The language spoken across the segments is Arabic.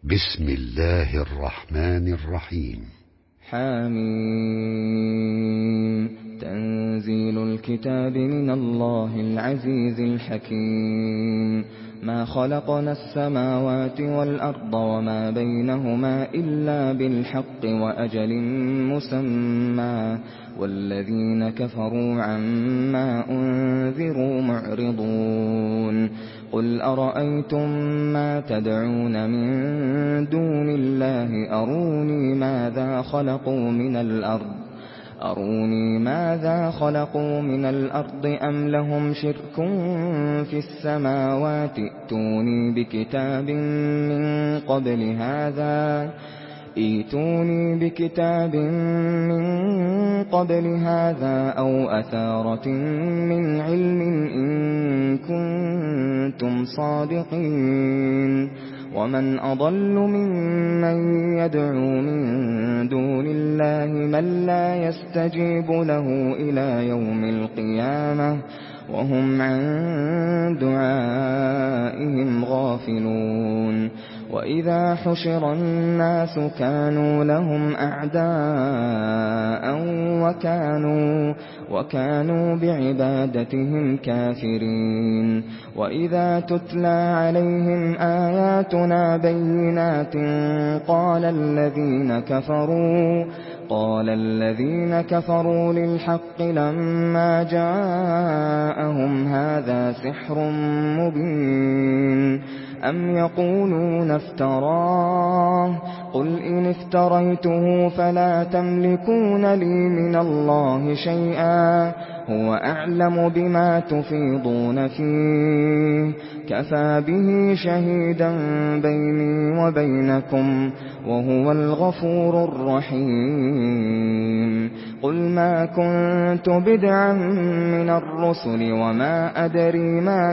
بسم الله الرحمن الرحيم. حميم. تنزيل الكتاب من الله العزيز الحكيم. ما خلقنا السماوات والأرض وما بينهما إلا بالحق وأجل مسمى، والذين كفروا عما أنذروا معرضون. قل أرأيتم ما تدعون من دون الله أروني ماذا خلقوا من الأرض أم لهم شرك في السماوات ائتوني بكتاب من قبل هذا أو أثارة من علم إن كنتم صادقين. ومن أضل ممن يدعو من دون الله من لا يستجيب له إلى يوم القيامة وهم عن دعائهم غافلون. وإذا حشر الناس كانوا لهم أعداء وكانوا بعبادتهم كافرين. وإذا تتلى عليهم آياتنا بينات قال الذين كفروا للحق لما جاءهم هذا سحر مبين. أم يقولون افتراه قل إن افتريته فلا تملكون لي من الله شيئا هو أعلم بما تفيضون فيه كفى به شهيدا بيني وبينكم وهو الغفور الرحيم. قل ما كنت بدعا من الرسل وما أدري ما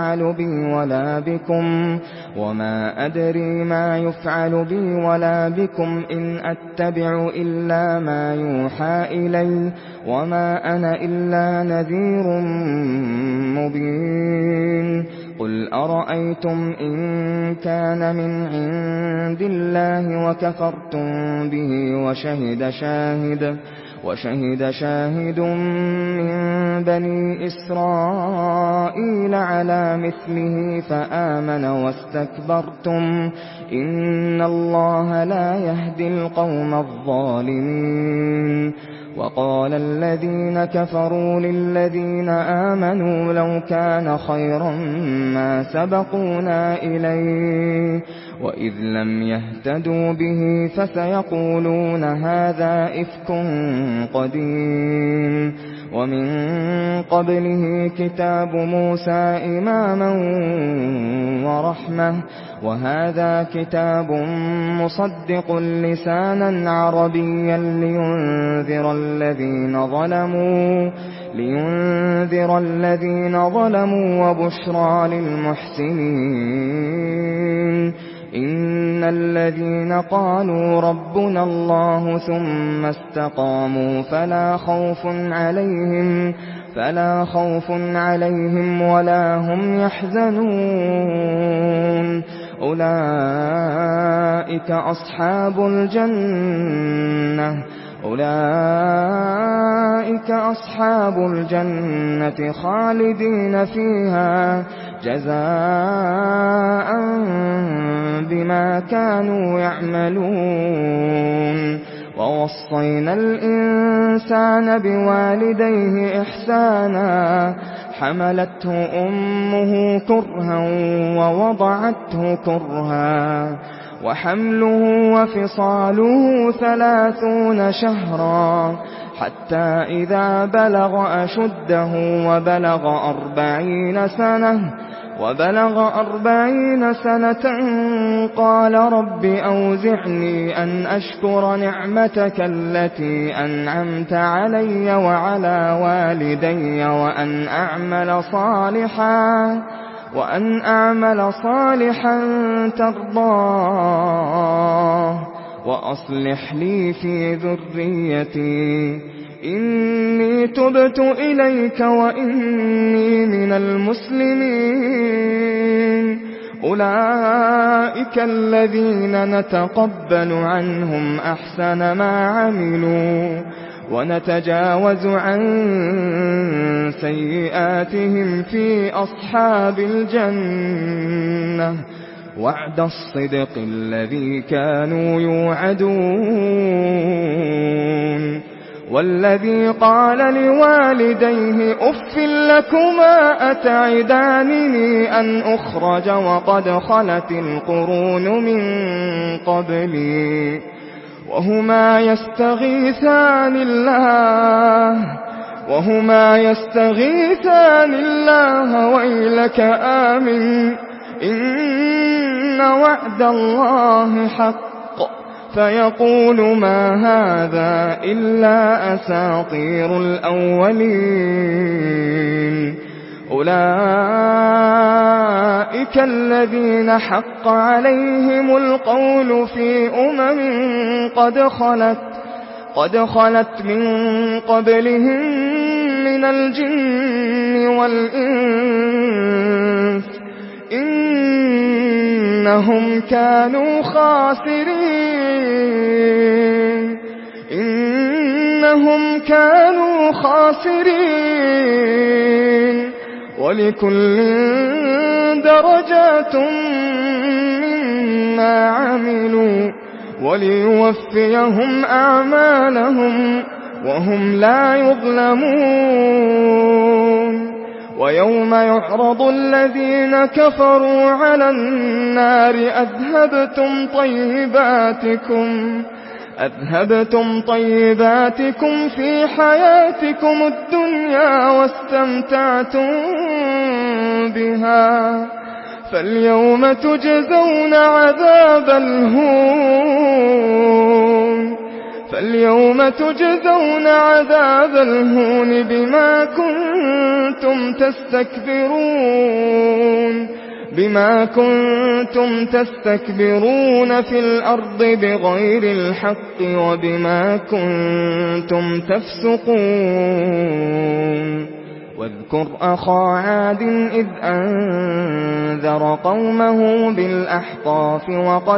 يفعل بي ولا بكم إن أتبع إلا ما يوحى إلي وما أنا إلا نذير مبين. قل أرأيتم إن كان من عند الله وكفرتم به وشهد شاهد من بني إسرائيل على مثله فآمن واستكبرتم إن الله لا يهدي القوم الظالمين. وقال الذين كفروا للذين آمنوا لو كان خيرا ما سبقونا إليه وإذ لم يهتدوا به فسيقولون هذا إفك قديم. ومن قبله كتاب موسى إماما ورحمة وهذر كتاب مصدق لسانا عربيا لينذر الذين ظلموا وبشرى للمحسنين. إن الذين قالوا ربنا الله ثم استقاموا فلا خوف عليهم ولا هم يحزنون. أولئك أصحاب الجنة خالدين فيها جزاء بما كانوا يعملون. ووصينا الإنسان بوالديه إحسانا حملته أمه كرها ووضعته كرها وحمله وفصاله 30 شهرا حتى إذا بلغ أشده وبلغ 40 سنة قال رب أوزعني أن أشكر نعمتك التي أنعمت علي وعلى والدي وأن أعمل صالحا ترضاه وأصلح لي في ذريتي إني تبت إليك وإني من المسلمين. أولئك الذين نتقبل عنهم أحسن ما عملوا ونتجاوز عن سيئاتهم في أصحاب الجنة وعد الصدق الذي كانوا يوعدون والذي قال لوالديه أف لكما أتعدانني أن أخرج وقد خلت القرون من قبلي وهما يستغيثان الله ويلك آمن إن وعد الله حق فيقول ما هذا إلا أساطير الأولين أولئك الذين حق عليهم القول في قد خلت من قبلهم من الجن والإنس إنهم كانوا خاسرين ولكل درجات مما عملوا وليوفيهم أعمالهم وهم لا يظلمون ويوم يعرض الذين كفروا على النار أذهبتم طيباتكم في حياتكم الدنيا واستمتعتم بها فاليوم تجزون عذاب الهون بما كنتم تستكبرون في الأرض بغير الحق وبما كنتم تفسقون واذكر أخا عاد إذ أنذر قومه بالأحقاف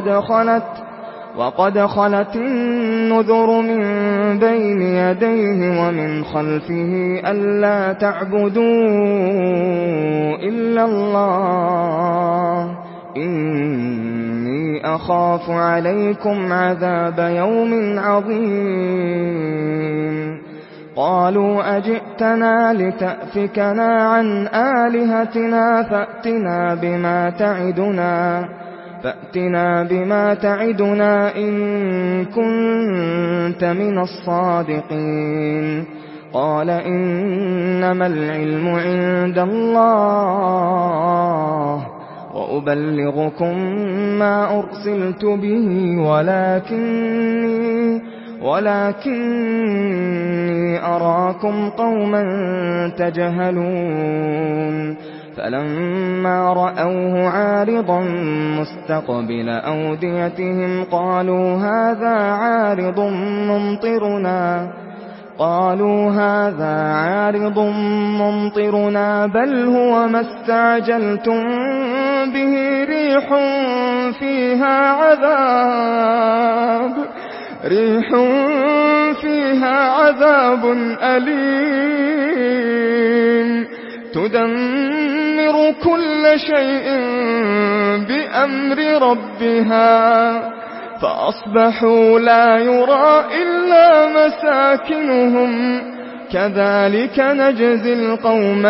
وقد خلت النذر من بين يديه ومن خلفه ألا تعبدوا إلا الله إني أخاف عليكم عذاب يوم عظيم قالوا أجئتنا لتأفكنا عن آلهتنا فأتنا بما تعدنا إن كنت من الصادقين قال إنما العلم عند الله وأبلغكم ما أرسلت به ولكني أراكم قوما تجهلون فلما رأوه عارضا مستقبل أوديتهم قالوا هذا عارض ممطرنا بل هو ما استعجلتم به ريح فيها عذاب أليم تدمر كل شيء بأمر ربها فأصبحوا لا يرى إلا مساكنهم كذلك نجزي القوم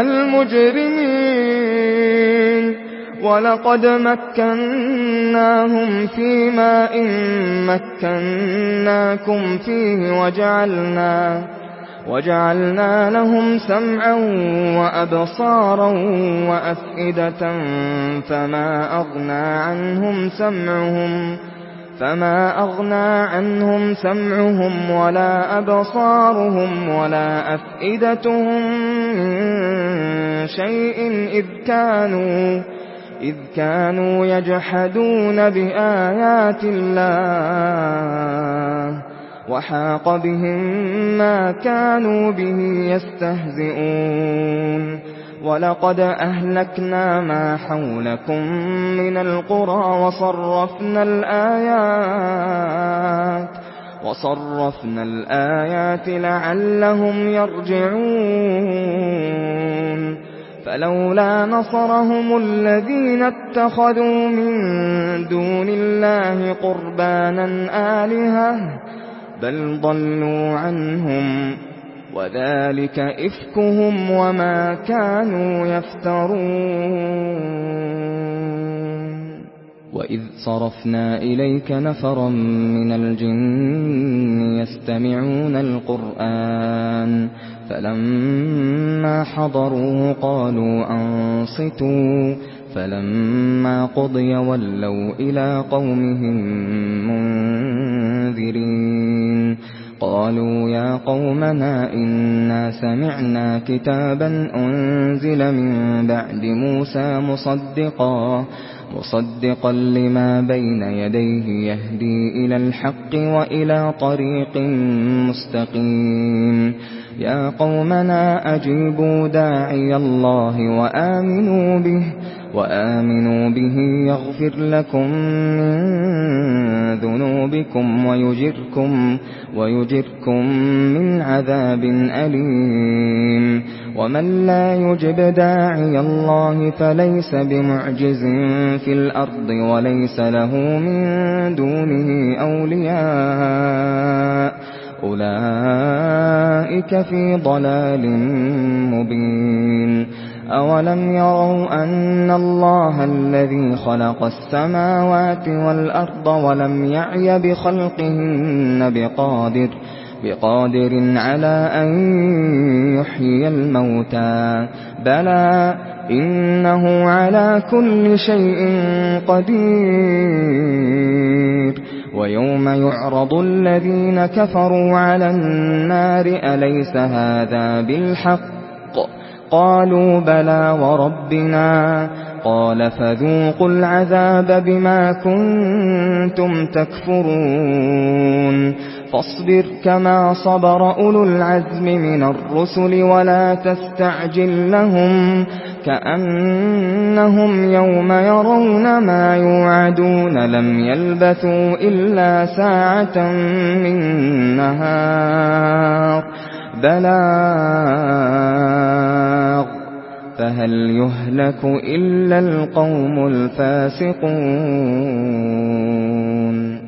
المجرمين ولقد مكناهم في ماء مكناكم فيه وجعلنا لهم سمعا وأبصارا وأفئدة فما أغنى عنهم سمعهم ولا أبصارهم ولا أفئدتهم من شيء إذ كانوا يجحدون بآيات الله وحاق بهم ما كانوا به يستهزئون وَلَقَدْ أَهْلَكْنَا مَا حَوْلَكُم مِّنَ الْقُرَىٰ وَصَرَّفْنَا الْآيَاتِ لَعَلَّهُمْ يَرْجِعُونَ فَلَوْلَا نَصَرَهُمُ الَّذِينَ اتَّخَذُوا مِن دُونِ اللَّهِ قُرْبَانًا آلِهَةً بَلْ ضَلُّوا عَنْهُمْ وَذَلِكَ إِفْكُهُمْ وَمَا كَانُوا يَفْتَرُونَ وَإِذْ صَرَفْنَا إِلَيْكَ نَفَرًا مِّنَ الْجِنِّ يَسْتَمِعُونَ الْقُرْآنَ فَلَمَّا حَضَرُوهُ قَالُوا أَنصِتُوا فَلَمَّا قُضِيَ وَلَّوْا إِلَىٰ قَوْمِهِم مُّنذِرِينَ قَالُوا يَا قَوْمَنَا إِنَّا سَمِعْنَا كِتَابًا أُنزِلَ مِن بَعْدِ مُوسَىٰ مُصَدِّقًا لِّمَا بَيْنَ يَدَيْهِ يَهْدِي إِلَى الْحَقِّ وَإِلَىٰ طَرِيقٍ مُّسْتَقِيمٍ يَا قَوْمَنَا أَجِيبُوا دَاعِيَ اللَّهِ وَآمِنُوا بِهِ يَغْفِرْ لَكُم مِّن ذُنُوبِكُمْ وَيُجِرْكُم مِّنْ عَذَابٍ أَلِيمٍ وَمَن لَّا يُجِبْ دَاعِيَ اللَّهِ فَلَيْسَ بِمُعْجِزٍ فِي الْأَرْضِ وَلَيْسَ لَهُ مِن دُونِهِ أَوْلِيَاءُ أُولَٰئِكَ فِي ضَلَالٍ مُّبِينٍ أَوَلَمْ يَرَوْا أَنَّ اللَّهَ الَّذِي خَلَقَ السَّمَاوَاتِ وَالْأَرْضَ وَلَمْ يَعْيَ بِخَلْقِهِنَّ بِقَادِرٍ عَلَىٰ أَن يُحْيِيَ الْمَوْتَىٰ بَلَىٰ إِنَّهُ عَلَىٰ كُلِّ شَيْءٍ قَدِيرٌ وَيَوْمَ يُعْرَضُ الَّذِينَ كَفَرُوا عَلَى النَّارِ أَلَيْسَ هَٰذَا بِالْحَقِّ قَالُوا بَلَىٰ وَرَبِّنَا قَالَ فَذُوقُوا الْعَذَابَ بِمَا كُنتُمْ تَكْفُرُونَ فاصبر كما صبر أولو العزم من الرسل ولا تستعجل لهم كأنهم يوم يرون ما يوعدون لم يلبثوا إلا ساعة من نهار بلاغ فهل يهلك إلا القوم الفاسقون